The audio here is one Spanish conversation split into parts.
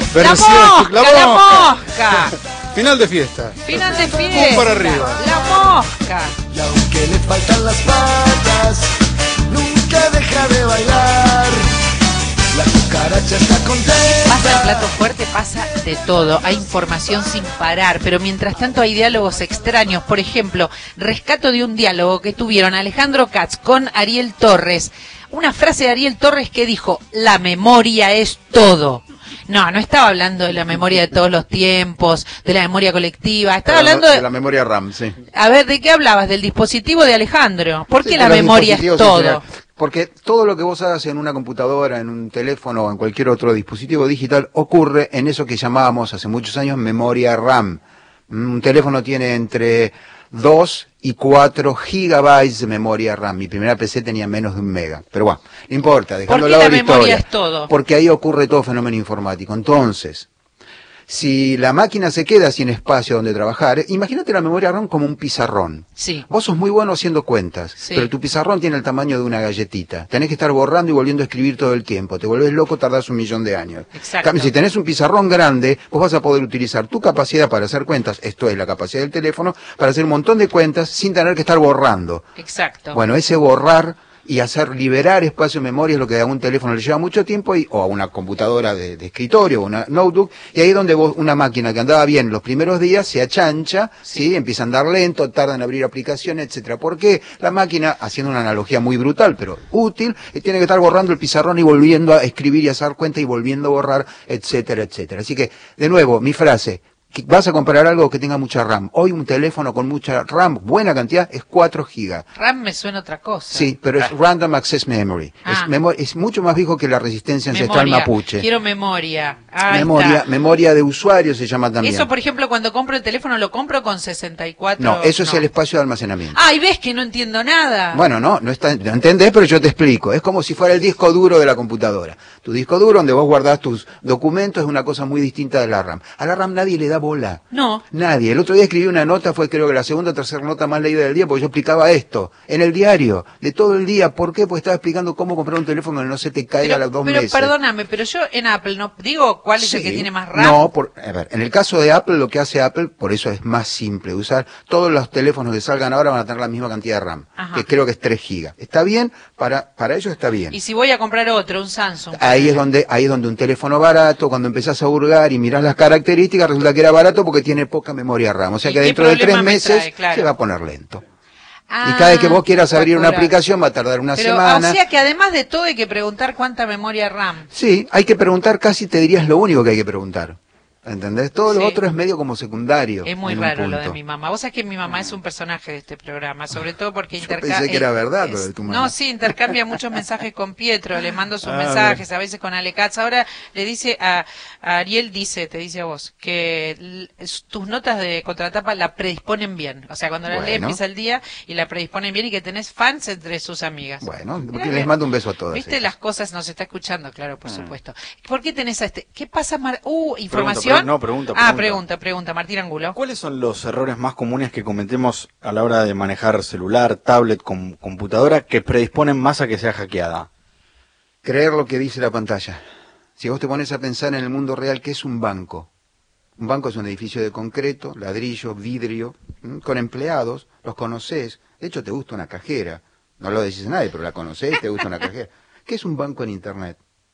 ¡La mosca! ¡La mosca! Final de fiesta. Final de fiesta. Pum para arriba. La mosca. Y aunque le faltan las patas, nunca deja de bailar. La cucaracha está contenta. Pasa el plato fuerte, pasa de todo. Hay información sin parar, pero mientras tanto hay diálogos extraños. Por ejemplo, rescato de un diálogo que tuvieron Alejandro Katz con Ariel Torres. Una frase de Ariel Torres que dijo: la memoria es todo. No estaba hablando de la memoria de todos los tiempos, de la memoria colectiva, estaba hablando de la memoria RAM, sí. A ver, ¿de qué hablabas? Del dispositivo de Alejandro. ¿Por qué la memoria es todo? Porque todo lo que vos hagas en una computadora, en un teléfono o en cualquier otro dispositivo digital ocurre en eso que llamábamos hace muchos años memoria RAM. Un teléfono tiene entre 2 y 4 gigabytes de memoria RAM. Mi primera PC tenía menos de 1 mega. Pero bueno, no importa, dejando al lado la memoria es todo. Porque ahí ocurre todo fenómeno informático. Entonces, si la máquina se queda sin espacio donde trabajar, imagínate la memoria RAM como un pizarrón. Sí. Vos sos muy bueno haciendo cuentas, sí, pero tu pizarrón tiene el tamaño de una galletita. Tenés que estar borrando y volviendo a escribir todo el tiempo. Te volvés loco, tardás 1.000.000 de años. Exacto. Si tenés un pizarrón grande, vos vas a poder utilizar tu capacidad para hacer cuentas, esto es la capacidad del teléfono, para hacer un montón de cuentas sin tener que estar borrando. Exacto. Bueno, ese borrar y hacer liberar espacio de memoria es lo que a un teléfono le lleva mucho tiempo, o a una computadora de escritorio o una notebook, y ahí es donde vos, una máquina que andaba bien los primeros días se achancha, ¿sí? Empieza a andar lento, tarda en abrir aplicaciones, etcétera. Porque la máquina, haciendo una analogía muy brutal pero útil, tiene que estar borrando el pizarrón y volviendo a escribir y a hacer cuenta y volviendo a borrar, etcétera, etcétera. Así que, de nuevo, mi frase: vas a comprar algo que tenga mucha RAM. Hoy un teléfono con mucha RAM, buena cantidad, es 4 gigas. RAM me suena otra cosa. Sí, pero es Random Access Memory. Es mucho más viejo que la resistencia ancestral mapuche. Quiero memoria. Memoria de usuario se llama también. Eso, por ejemplo, cuando compro el teléfono, ¿lo compro con 64? No, eso es el espacio de almacenamiento. Y ves que no entiendo nada. Bueno, no entendés, pero yo te explico. Es como si fuera el disco duro de la computadora. Tu disco duro, donde vos guardás tus documentos, es una cosa muy distinta de la RAM. A la RAM nadie le da bola. No. Nadie. El otro día escribí una nota, fue creo que la segunda o tercera nota más leída del día, porque yo explicaba esto, en el diario, de todo el día. ¿Por qué? Porque estaba explicando cómo comprar un teléfono que no se te caiga a los 2 meses. Pero perdóname, pero yo en Apple no digo cuál es el que tiene más RAM. No, a ver, en el caso de Apple, lo que hace Apple, por eso es más simple de usar, todos los teléfonos que salgan ahora van a tener la misma cantidad de RAM, que creo que es 3 gigas. Está bien, para ellos está bien. Y si voy a comprar otro, un Samsung. Ahí es donde un teléfono barato, cuando empezás a hurgar y mirás las características, resulta que era barato porque tiene poca memoria RAM. O sea que dentro de 3 meses se va a poner lento. Y cada vez que vos quieras abrir una aplicación va a tardar una semana. O sea que además de todo hay que preguntar cuánta memoria RAM. Sí, hay que preguntar, casi te dirías lo único que hay que preguntar. ¿Entendés? Todo lo otro es medio como secundario. Es muy raro lo de mi mamá. Vos sabés que mi mamá es un personaje de este programa, sobre todo porque intercambia... Pensé que era verdad lo de tu mamá. No, sí, intercambia muchos mensajes con Pietro, le mando sus mensajes, a veces con Ale Katz. Ahora le dice a Ariel, te dice a vos, que tus notas de contratapa la predisponen bien. O sea, cuando la lee empieza el día y la predisponen bien, y que tenés fans entre sus amigas. Bueno, les mando un beso a todas. ¿Viste las cosas? Nos está escuchando, claro, por supuesto. ¿Por qué tenés a este? ¿Qué pasa, información? Pregunta, Martín Angulo. ¿Cuáles son los errores más comunes que cometemos a la hora de manejar celular, tablet, computadora, que predisponen más a que sea hackeada? Creer lo que dice la pantalla. Si vos te pones a pensar en el mundo real, ¿qué es un banco? Un banco es un edificio de concreto, ladrillo, vidrio, con empleados, los conocés. De hecho, te gusta una cajera. No lo decís a nadie, pero la conocés, te gusta una cajera. ¿Qué es un banco en Internet?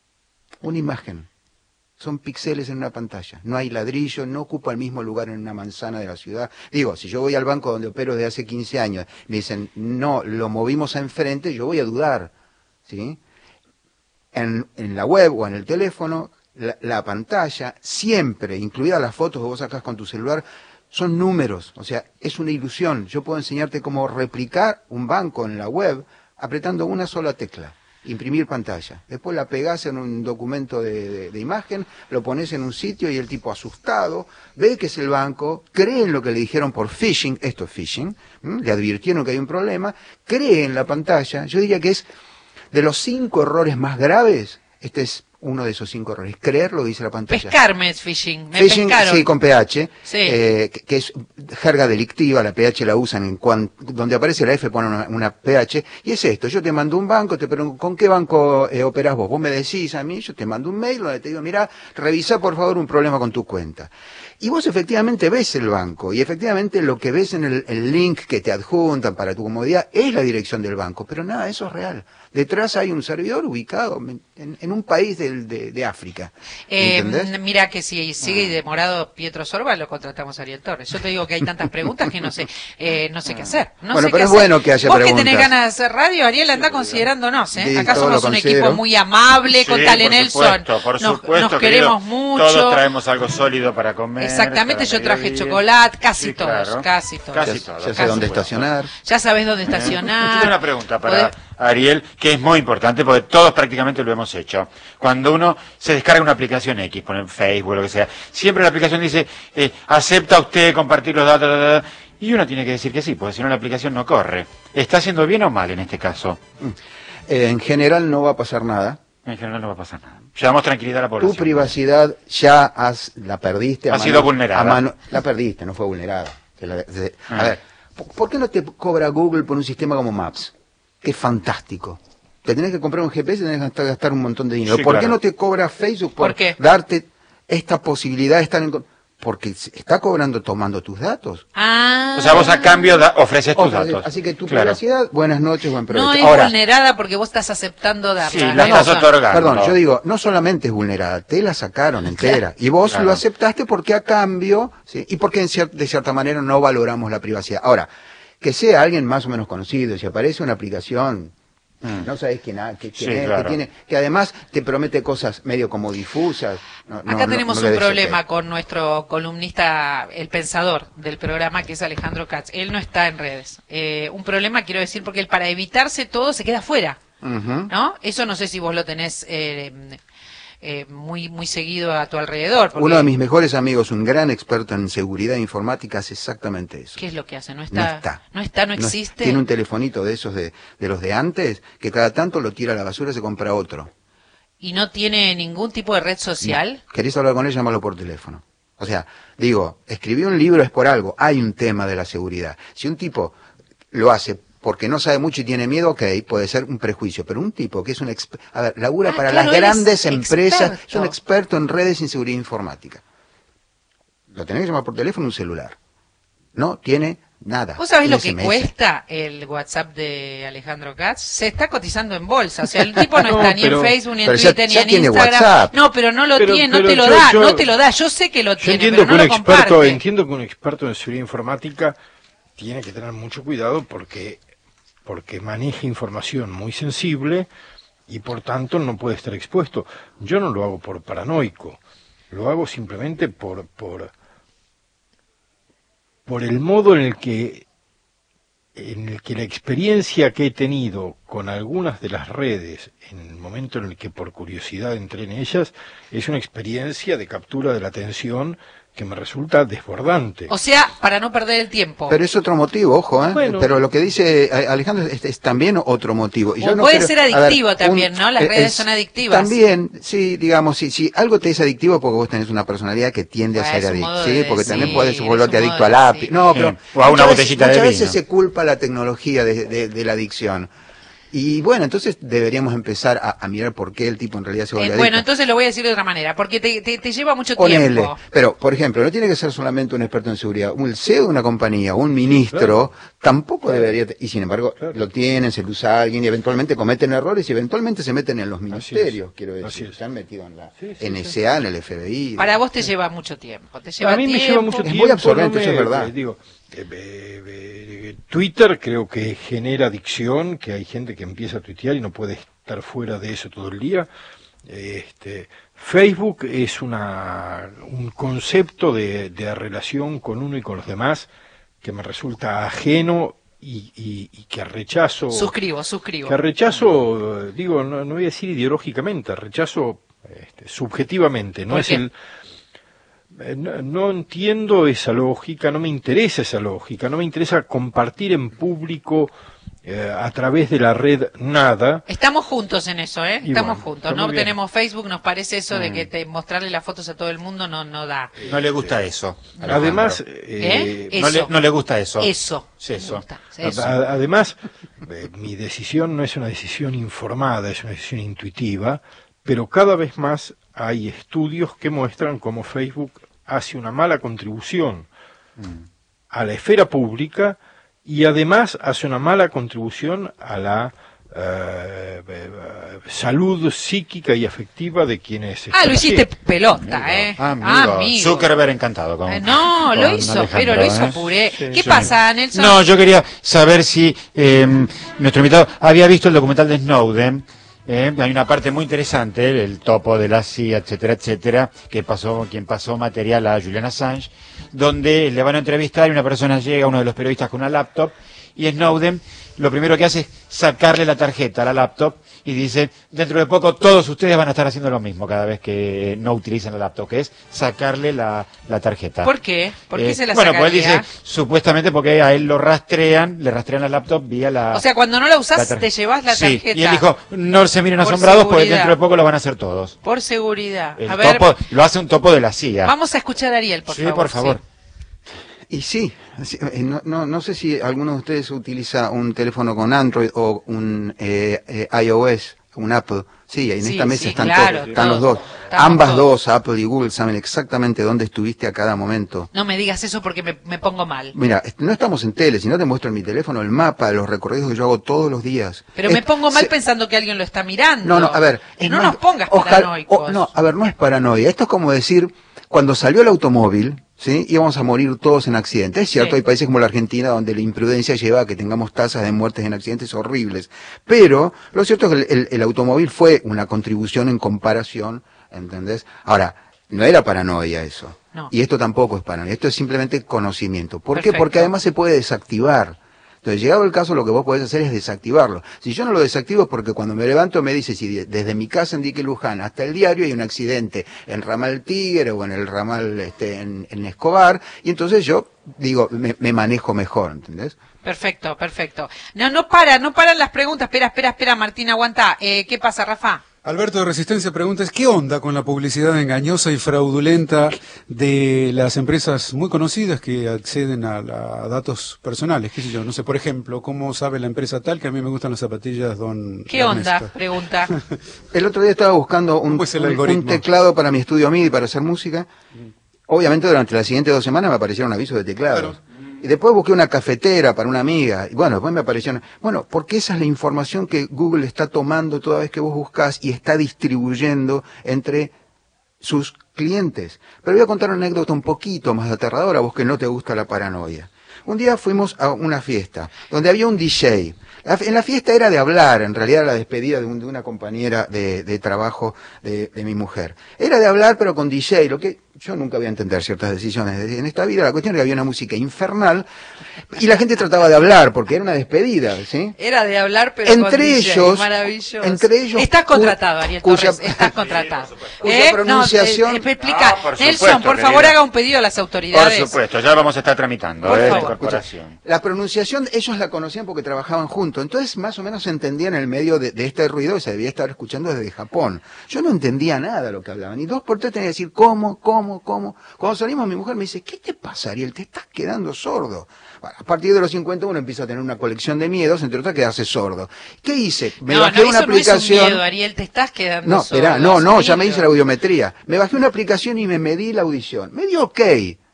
Una imagen. Son píxeles en una pantalla. No hay ladrillo, no ocupa el mismo lugar en una manzana de la ciudad. Digo, si yo voy al banco donde opero desde hace 15 años, me dicen, no, lo movimos a enfrente, yo voy a dudar, ¿sí? En la web o en el teléfono, la pantalla, siempre, incluidas las fotos que vos sacás con tu celular, son números. O sea, es una ilusión. Yo puedo enseñarte cómo replicar un banco en la web apretando una sola tecla. Imprimir pantalla. Después la pegás en un documento de imagen, lo pones en un sitio y el tipo asustado ve que es el banco, cree en lo que le dijeron por phishing, esto es phishing, le advirtieron que hay un problema, cree en la pantalla. Yo diría que es de los 5 errores más graves, este es uno de esos 5 errores. Creer lo que dice la pantalla. Pescarme es phishing. Me Phishing, pescaron. sí, con PH, Sí. que es jerga delictiva, la PH la usan donde aparece la F ponen una PH, y es esto, yo te mando un banco, te pregunto, ¿con qué banco operás vos? Vos me decís a mí, yo te mando un mail donde te digo, mirá, revisa por favor un problema con tu cuenta. Y vos efectivamente ves el banco, y efectivamente lo que ves en el link que te adjuntan para tu comodidad es la dirección del banco, pero nada, eso es real. Detrás hay un servidor ubicado en un país de África. ¿Entendés? Mira que si sigue demorado Pietro Sorba, lo contratamos a Ariel Torres. Yo te digo que hay tantas preguntas que no sé qué hacer. Bueno, pero es bueno que haya preguntas. Vos que tenés ganas de hacer radio, Ariel, anda considerándonos, ¿eh? Sí, Acá todo somos lo un considero. equipo muy amable, con Tale por Nelson. Por Nos supuesto, queremos querido. mucho. Todos traemos algo sólido para comer. Exactamente, para yo traje mediodía. chocolate, casi Sí, todos, claro. casi todos. Casi Ya todos. sé casi dónde todos. estacionar. Ya sabés dónde Yo estacionar. tengo una pregunta para Podés- Ariel, que es muy importante porque todos prácticamente lo hemos hecho. Cuando uno se descarga una aplicación X, pone Facebook o lo que sea, siempre la aplicación dice, acepta usted compartir los datos, y uno tiene que decir que sí, porque si no la aplicación no corre. ¿Está haciendo bien o mal en este caso? En general no va a pasar nada. En general no va a pasar nada. Llevamos tranquilidad a la población. Tu privacidad ya la perdiste. Ha sido vulnerada. La perdiste, no fue vulnerada. A ver, ¿por qué no te cobra Google por un sistema como Maps? Que es fantástico. Te tenés que comprar un GPS y tenés que gastar un montón de dinero. Sí, ¿Por qué claro. no te cobra Facebook ¿Por qué? darte esta posibilidad de estar en... Porque está cobrando tomando tus datos. Ah. O sea, vos a cambio ofreces tus Ojalá, datos. así que tu Claro. privacidad, buenas noches, buen provecho. No es Ahora, vulnerada porque vos estás aceptando darla. Sí, la Tenés estás razón. otorgando. perdón, yo digo, no solamente es vulnerada, te la sacaron entera. Y vos Claro. lo aceptaste porque a cambio, ¿sí? Y porque de cierta manera no valoramos la privacidad. Ahora, que sea alguien más o menos conocido, si aparece una aplicación, no sabés quién Sí, es, claro. que además te promete cosas medio como difusas. Acá tenemos no le un des problema ok. con nuestro columnista, el pensador del programa, que es Alejandro Katz. Él no está en redes. Un problema, quiero decir, porque él para evitarse todo se queda fuera, Ujú. ¿no? Eso no sé si vos lo tenés muy seguido a tu alrededor. Porque, Uno de mis mejores amigos, un gran experto en seguridad informática, hace exactamente eso. ¿qué es lo que hace? No No está. está. No existe. Tiene un telefonito de esos de los de antes, que cada tanto lo tira a la basura y se compra otro. Y no tiene ningún tipo de red social. ¿Querés hablar con él? Llámalo por teléfono. O sea, digo, escribí un libro es por algo. Hay un tema de la seguridad. Si un tipo lo hace porque no sabe mucho y tiene miedo, ok, puede ser un prejuicio. Pero un tipo que es un a ver, labura para claro, las él es grandes empresas, es un experto. experto en redes y seguridad informática. Lo tenés que llamar por teléfono, un celular. No tiene nada. ¿Vos sabés un lo que SMS. cuesta el WhatsApp de Alejandro Katz? Se está cotizando en bolsa. O sea, el tipo no, No, está ni en pero- Facebook, ni en pero ya- Twitter, ya ni en tiene Instagram. WhatsApp. No, pero no lo Pero- tiene, no pero te lo yo- da, yo- no te lo da. Yo sé que lo Yo tiene, entiendo pero que no un lo experto, comparte. entiendo que un experto en seguridad informática tiene que tener mucho cuidado porque maneja información muy sensible y por tanto no puede estar expuesto. Yo no lo hago por paranoico, lo hago simplemente por el modo en el que la experiencia que he tenido con algunas de las redes en el momento en el que por curiosidad entré en ellas es una experiencia de captura de la atención que me resulta desbordante. O sea, para no perder el tiempo. Pero es otro motivo, ojo, ¿eh? Bueno. Pero lo que dice Alejandro es también otro motivo. Y O yo no puede creo- ser a ver, adictivo también, ¿no? Las redes son adictivas. También, sí, digamos, si algo te es adictivo porque vos tenés una personalidad que tiende a Bueno, ser es un adicto, modo sí, de porque también decir, puedes es volverte un adicto modo al de lápiz. decir. No, pero O a una muchas botellita de muchas vino. veces se culpa la tecnología de la adicción. Y bueno, entonces deberíamos empezar a mirar por qué el tipo en realidad se vuelve adicto. Bueno, entonces lo voy a decir de otra manera, porque te lleva mucho Ponele, tiempo. pero por ejemplo, no tiene que ser solamente un experto en seguridad, un CEO de una compañía, un ministro, tampoco debería, y sin embargo lo tienen, se lo usa alguien y eventualmente cometen errores y eventualmente se meten en los ministerios, quiero Así decir, es. se han metido en la Sí, sí, NSA, en el FBI. Para vos te lleva mucho tiempo. Te lleva A mí me lleva mucho Es tiempo. muy absorbente, no eso es verdad. Digo, Twitter creo que genera adicción, que hay gente que empieza a tuitear y no puede estar fuera de eso todo el día. Facebook es un concepto de relación con uno y con los demás que me resulta ajeno y que rechazo. Suscribo. Que rechazo, digo, no voy a decir ideológicamente, rechazo subjetivamente, no ¿Por es qué? no entiendo esa lógica, no me interesa esa lógica, no me interesa compartir en público a través de la red Nada. Estamos juntos en eso, ¿eh? Y Estamos bueno, juntos. está No muy bien. tenemos Facebook, nos parece eso de que mostrarle las fotos a todo el mundo no da. No le gusta eso. Además, Eso. No le gusta eso. Eso. Sí, eso. Me gusta. Eso. además, mi decisión no es una decisión informada, es una decisión intuitiva, pero cada vez más hay estudios que muestran cómo Facebook hace una mala contribución a la esfera pública y además hace una mala contribución a la salud psíquica y afectiva de quienes Lo hiciste allí. pelota, ¿eh? Amigo. Zuckerberg encantado con No, lo con hizo, Alejandro, pero lo hizo ¿eh? puré. Sí, ¿Qué sí. pasa, Nelson? No, yo quería saber si nuestro invitado había visto el documental de Snowden. Hay una parte muy interesante, el topo de la CIA, etcétera, etcétera, quien pasó material a Julian Assange, donde le van a entrevistar y una persona llega, uno de los periodistas, con una laptop, y Snowden lo primero que hace es sacarle la tarjeta a la laptop y dice, dentro de poco todos ustedes van a estar haciendo lo mismo cada vez que no utilizan la laptop, que es sacarle la tarjeta. ¿Por qué? ¿Por qué se la Bueno, sacaría? pues él dice, supuestamente porque a él le rastrean la laptop vía la... O sea, cuando no la usás, la te llevas la Sí, tarjeta. y él dijo, no se miren Por asombrados porque seguridad. dentro de poco lo van a hacer todos. Por seguridad. El A ver, topo, lo hace un topo de la CIA. vamos a escuchar a Ariel, por Sí, favor. por favor. Y sí, no sé si alguno de ustedes utiliza un teléfono con Android o un iOS, un Apple. Sí, en Sí, esta mesa sí, están, claro, están los todos. dos. Estamos Ambas todos. dos, Apple y Google, saben exactamente dónde estuviste a cada momento. No me digas eso porque me pongo mal. Mira, no estamos en tele, si no te muestro en mi teléfono el mapa de los recorridos que yo hago todos los días. Pero me pongo mal se- pensando que alguien lo está mirando. No, a ver. es No más- nos pongas ojalá- paranoicos. no, a ver, no es paranoia. Esto es como decir, cuando salió el automóvil, ¿sí? Íbamos a morir todos en accidentes. Es cierto, Sí. hay países como la Argentina donde la imprudencia lleva a que tengamos tasas de muertes en accidentes horribles. Pero lo cierto es que el automóvil fue una contribución en comparación, ¿entendés? Ahora, no era paranoia eso. No. Y esto tampoco es paranoia. Esto es simplemente conocimiento. ¿Por qué? Perfecto. Porque además se puede desactivar. Entonces, llegado el caso, lo que vos podés hacer es desactivarlo. Si yo no lo desactivo es porque cuando me levanto me dice si desde mi casa en Dique Luján hasta el diario hay un accidente en Ramal Tigre o en el ramal en Escobar, y entonces yo digo, me manejo mejor, ¿entendés? Perfecto, perfecto. No paran las preguntas. Espera, Martín, aguanta. ¿Qué pasa, Rafa? Alberto de Resistencia pregunta, ¿qué onda con la publicidad engañosa y fraudulenta de las empresas muy conocidas que acceden a datos personales? ¿Qué sé yo? No sé, por ejemplo, ¿cómo sabe la empresa tal que a mí me gustan las zapatillas Don ¿Qué onda? Ernesto? Pregunta. El otro día estaba buscando ¿Cómo es el un algoritmo? teclado para mi estudio MIDI para hacer música. Obviamente durante las siguientes 2 semanas me aparecieron avisos de teclados. Claro. Y después busqué una cafetera para una amiga. Y bueno, después me aparecieron... Bueno, porque esa es la información que Google está tomando toda vez que vos buscas y está distribuyendo entre sus clientes. Pero voy a contar una anécdota un poquito más aterradora, a vos que no te gusta la paranoia. Un día fuimos a una fiesta donde había un DJ. En la fiesta era de hablar, en realidad era la despedida de una compañera de trabajo de mi mujer. Era de hablar pero con DJ, lo que yo nunca voy a entender ciertas decisiones en esta vida. La cuestión era que había una música infernal y la gente trataba de hablar porque era una despedida, ¿sí? Era de hablar, pero con Entre DJ, ellos, maravilloso. entre ellos, Estás contratado, Ariel cuya- Torres, estás contratado. cuya pronunciación- No, explica. por Nelson, supuesto, por querida. favor, haga un pedido a las Por autoridades. supuesto, ya vamos a estar tramitando, Por de favor. incorporación. La pronunciación, ellos la conocían porque trabajaban juntos, entonces más o menos se entendían en el medio de este ruido que se debía estar escuchando desde Japón. Yo no entendía nada de lo que hablaban, y 2 por 3 tenía que decir, ¿cómo? Cuando salimos mi mujer me dice, ¿qué te pasa, Ariel? Te estás quedando sordo. Bueno, a partir de los 50 uno empieza a tener una colección de miedos, entre otras quedarse sordo. ¿Qué hice? Me bajé una eso aplicación... no es un miedo, Ariel, te estás quedando No, sordo, espera, es no, un ya me hice la libro. audiometría. Me bajé una aplicación y me medí la audición. Me dio ok.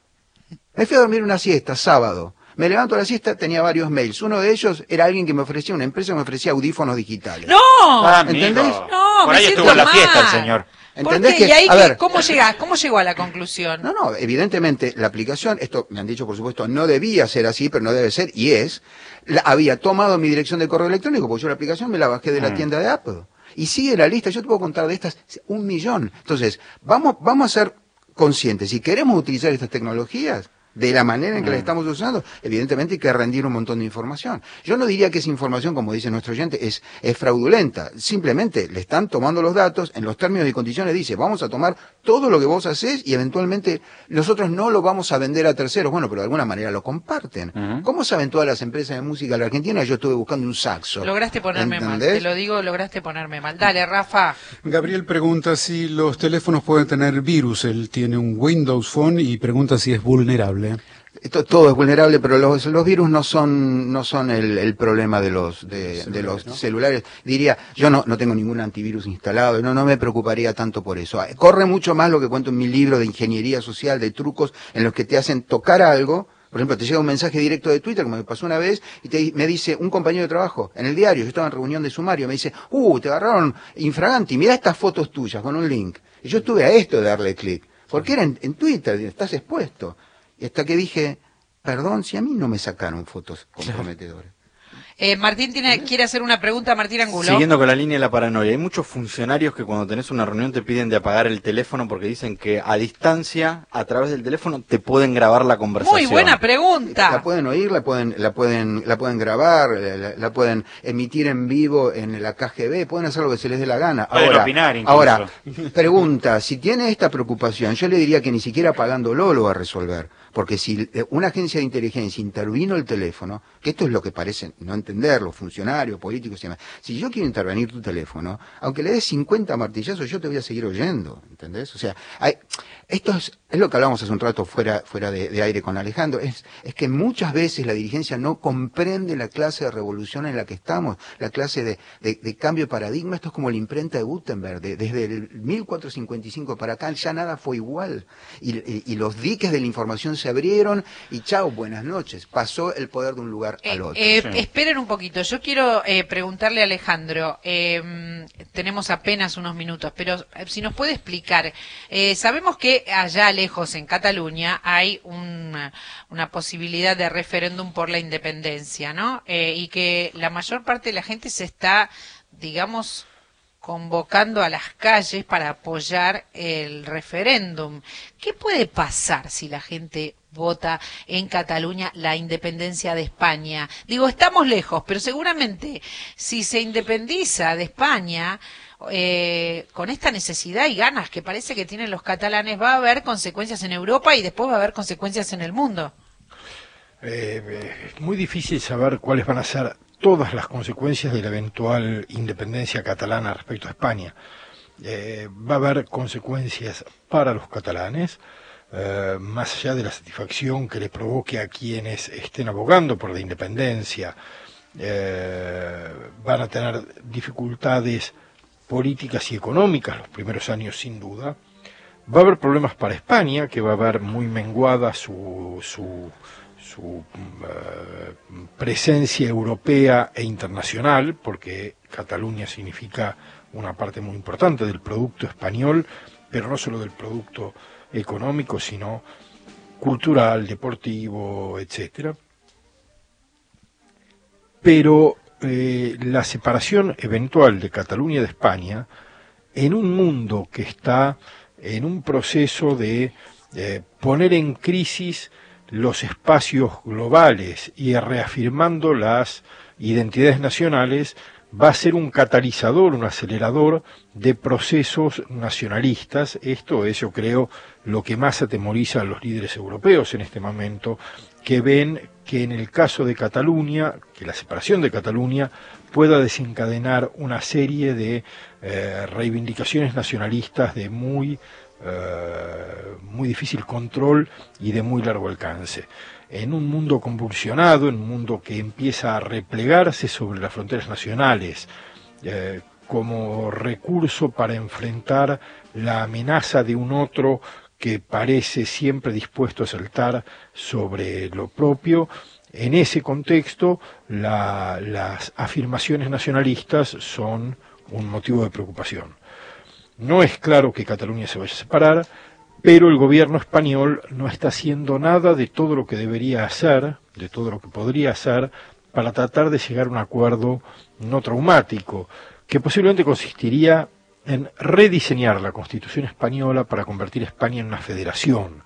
Me fui a dormir una siesta, sábado. Me levanto a la siesta, tenía varios mails. Uno de ellos era alguien que me ofrecía, una empresa que me ofrecía audífonos digitales. ¡No! Amigo. ¿entendés? No, Por me ahí siento estuvo en la mal. fiesta el señor. ¿Por ¿Entendés qué? que- ¿Y ahí a ver. cómo llegó a la conclusión? No, evidentemente la aplicación, esto me han dicho por supuesto, no debía ser así, pero no debe ser, y es, había tomado mi dirección de correo electrónico, porque yo la aplicación me la bajé de la tienda de Apple. Y sigue la lista, yo te puedo contar de estas 1 millón. Entonces, vamos a ser conscientes, si queremos utilizar estas tecnologías, de la manera en que la estamos usando, evidentemente hay que rendir un montón de información. Yo no diría que esa información, como dice nuestro oyente, es fraudulenta. Simplemente le están tomando los datos, en los términos y condiciones dice, vamos a tomar todo lo que vos hacés y eventualmente nosotros no lo vamos a vender a terceros. Bueno, pero de alguna manera lo comparten. ¿Cómo saben todas las empresas de música de la Argentina? Yo estuve buscando un saxo. Lograste ponerme mal, ¿entendés? te lo digo, lograste ponerme mal. Dale, Rafa. Gabriel pregunta si los teléfonos pueden tener virus. Él tiene un Windows Phone y pregunta si es vulnerable. Todo es vulnerable, pero los virus no son el problema de los celulares. Diría, yo no tengo ningún antivirus instalado, no me preocuparía tanto por eso. Corre mucho más lo que cuento en mi libro de ingeniería social, de trucos en los que te hacen tocar algo. Por ejemplo, te llega un mensaje directo de Twitter, como me pasó una vez, y me dice un compañero de trabajo, en el diario, yo estaba en reunión de sumario, me dice, te agarraron infraganti, mirá estas fotos tuyas con un link. Y yo estuve a esto de darle clic, porque era en Twitter, estás expuesto. Y hasta que dije, perdón, si a mí no me sacaron fotos comprometedoras. Martín quiere hacer una pregunta, Martín Angulo. Siguiendo con la línea de la paranoia, hay muchos funcionarios que cuando tenés una reunión te piden de apagar el teléfono porque dicen que a distancia, a través del teléfono, te pueden grabar la conversación. Muy buena pregunta. La pueden oír, la pueden grabar, la pueden emitir en vivo en la KGB, pueden hacer lo que se les dé la gana. Pueden opinar incluso. Ahora, pregunta, si tiene esta preocupación, yo le diría que ni siquiera apagándolo lo va a resolver. Porque si una agencia de inteligencia intervino el teléfono, que esto es lo que parece no entender los funcionarios, políticos y demás, si yo quiero intervenir tu teléfono, aunque le des 50 martillazos, yo te voy a seguir oyendo, ¿entendés? O sea, esto es lo que hablábamos hace un rato fuera de aire con Alejandro, es que muchas veces la dirigencia no comprende la clase de revolución en la que estamos, la clase de cambio de paradigma. Esto es como la imprenta de Gutenberg, desde el 1455 para acá ya nada fue igual, y los diques de la información se abrieron y chao, buenas noches, pasó el poder de un lugar al otro. Esperen un poquito, yo quiero preguntarle a Alejandro, tenemos apenas unos minutos, pero si nos puede explicar, sabemos que allá lejos en Cataluña hay una posibilidad de referéndum por la independencia, ¿no? Y que la mayor parte de la gente se está, digamos, convocando a las calles para apoyar el referéndum. ¿Qué puede pasar si la gente vota en Cataluña la independencia de España? Digo, estamos lejos, pero seguramente si se independiza de España, con esta necesidad y ganas que parece que tienen los catalanes, va a haber consecuencias en Europa y después va a haber consecuencias en el mundo. Es muy difícil saber cuáles van a ser todas las consecuencias de la eventual independencia catalana respecto a España. Va a haber consecuencias para los catalanes, más allá de la satisfacción que le provoque a quienes estén abogando por la independencia. Van a tener dificultades políticas y económicas los primeros años, sin duda. Va a haber problemas para España, que va a ver muy menguada su presencia europea e internacional, porque Cataluña significa una parte muy importante del producto español, pero no solo del producto económico, sino cultural, deportivo, etcétera. Pero la separación eventual de Cataluña de España, en un mundo que está en un proceso de poner en crisis los espacios globales y reafirmando las identidades nacionales, va a ser un catalizador, un acelerador de procesos nacionalistas. Esto es, yo creo, lo que más atemoriza a los líderes europeos en este momento, que ven que en el caso de Cataluña, que la separación de Cataluña pueda desencadenar una serie de reivindicaciones nacionalistas de muy difícil control y de muy largo alcance. En un mundo convulsionado, en un mundo que empieza a replegarse sobre las fronteras nacionales como recurso para enfrentar la amenaza de un otro que parece siempre dispuesto a saltar sobre lo propio, en ese contexto las afirmaciones nacionalistas son un motivo de preocupación. No es claro que Cataluña se vaya a separar, pero el gobierno español no está haciendo nada de todo lo que debería hacer, de todo lo que podría hacer, para tratar de llegar a un acuerdo no traumático, que posiblemente consistiría en rediseñar la Constitución española para convertir a España en una federación,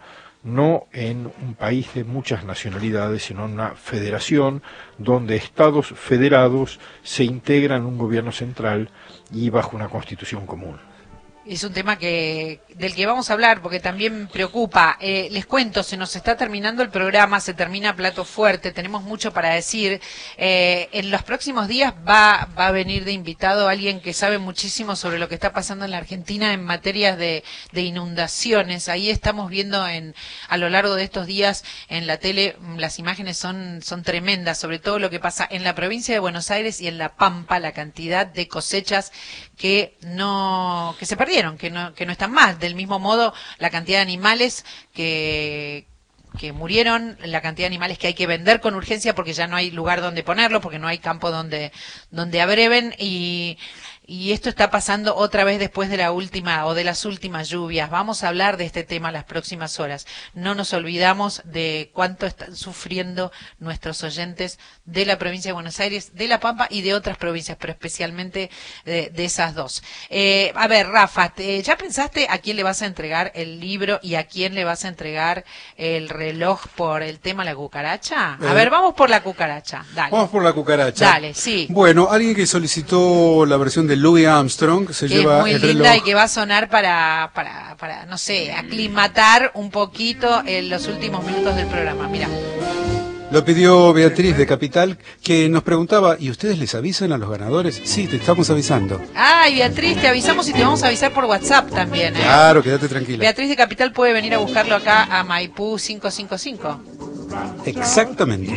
no en un país de muchas nacionalidades, sino en una federación donde estados federados se integran en un gobierno central y bajo una constitución común. Es un tema del que vamos a hablar porque también preocupa. Les cuento, se nos está terminando el programa, se termina Plato Fuerte, tenemos mucho para decir. En los próximos días va a venir de invitado alguien que sabe muchísimo sobre lo que está pasando en la Argentina en materias de inundaciones. Ahí estamos viendo a lo largo de estos días en la tele, las imágenes son tremendas, sobre todo lo que pasa en la provincia de Buenos Aires y en La Pampa, la cantidad de cosechas que se perdieron, que no están más. Del mismo modo, la cantidad de animales que murieron, la cantidad de animales que hay que vender con urgencia porque ya no hay lugar donde ponerlo, porque no hay campo donde abreven, y esto está pasando otra vez después de la última o de las últimas lluvias. Vamos a hablar de este tema las próximas horas. No nos olvidamos de cuánto están sufriendo nuestros oyentes de la provincia de Buenos Aires, de La Pampa y de otras provincias, pero especialmente de esas dos. A ver, Rafa, ¿ya pensaste a quién le vas a entregar el libro y a quién le vas a entregar el reloj por el tema la cucaracha? A ver, vamos por la cucaracha. Dale. Vamos por la cucaracha. Dale, sí. Bueno, alguien que solicitó la versión de Louis Armstrong se que lleva es muy el linda reloj. y que va a sonar para no sé, aclimatar un poquito en los últimos minutos del programa. Mira. Lo pidió Beatriz de Capital, que nos preguntaba, ¿y ustedes les avisan a los ganadores? Sí, te estamos avisando. Ay, Beatriz, te avisamos y te vamos a avisar por WhatsApp también, ¿eh? Claro, quédate tranquila. Beatriz de Capital puede venir a buscarlo acá a Maipú 555. Exactamente.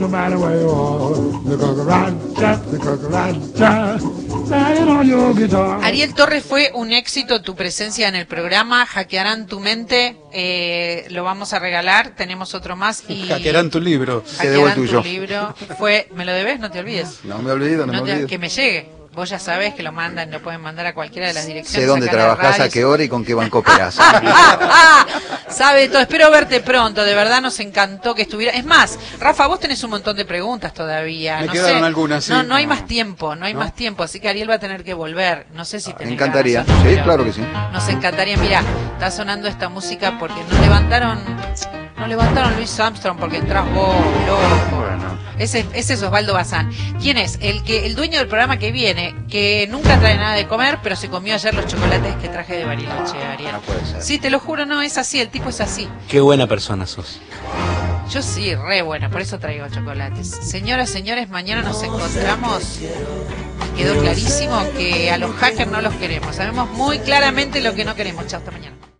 Ariel Torres, fue un éxito tu presencia en el programa. Hackearán tu mente, lo vamos a regalar. Tenemos otro más y Hackearán tu libro. Te debo el Hackearán tuyo. tu libro. ¿Me lo debes? No te olvides. No me olvido, no me olvido. Que me llegue. Vos ya sabés que lo pueden mandar a cualquiera de las direcciones. Sé dónde acá en la trabajás, radio. a qué hora y con qué banco operás. Sabe todo. Espero verte pronto. De verdad nos encantó que estuviera. Es más, Rafa, vos tenés un montón de preguntas todavía. Me no quedaron sé. algunas, sí. No hay más tiempo, no hay más tiempo. Así que Ariel va a tener que volver. No sé si Me tenés encantaría. ganas o no, Sí, pero claro que sí. Nos encantaría. Mira, está sonando esta música porque no levantaron Luis Armstrong porque entras vos, loco. Bueno. Ese es Osvaldo Bazán. ¿Quién es? El dueño del programa que viene, que nunca trae nada de comer, pero se comió ayer los chocolates que traje de Bariloche, Ariel. No puede ser. Sí, te lo juro, no, es así, el tipo es así. Qué buena persona sos. Yo sí, re buena, por eso traigo chocolates. Señoras, señores, mañana nos encontramos. Quedó clarísimo que a los hackers no los queremos. Sabemos muy claramente lo que no queremos. Chao, hasta mañana.